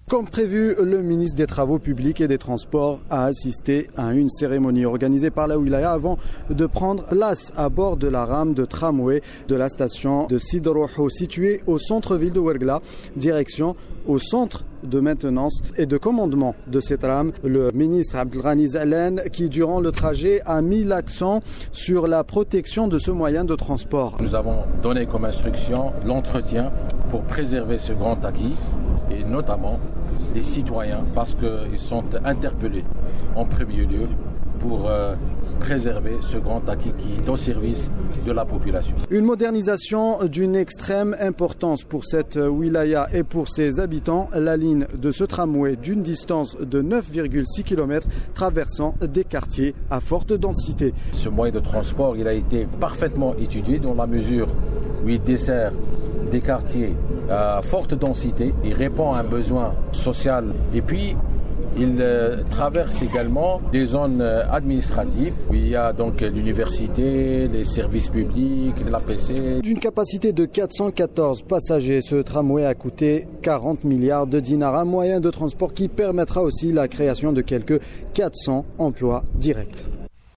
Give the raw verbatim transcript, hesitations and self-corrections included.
Comme prévu, le ministre des Travaux publics et des Transports a assisté à une cérémonie organisée par la Wilaya avant de prendre place à bord de la rame de tramway de la station de Sidroho située au centre-ville de Ouergla, direction au centre de maintenance et de commandement de cette rame. Le ministre Abdelghani Zalen, qui durant le trajet a mis l'accent sur la protection de ce moyen de transport. Nous avons donné comme instruction l'entretien pour préserver ce grand acquis et notamment les citoyens parce qu'ils sont interpellés en premier lieu pour euh, préserver ce grand acquis qui est au service de la population. Une modernisation d'une extrême importance pour cette wilaya et pour ses habitants. La ligne de ce tramway d'une distance de neuf virgule six kilomètres traversant des quartiers à forte densité. Ce moyen de transport, il a été parfaitement étudié dans la mesure où il dessert des quartiers à forte densité, il répond à un besoin social et puis il euh, traverse également des zones euh, administratives où il y a donc l'université, les services publics, l'A P C. D'une capacité de quatre cent quatorze passagers, ce tramway a coûté quarante milliards de dinars, un moyen de transport qui permettra aussi la création de quelques quatre cents emplois directs.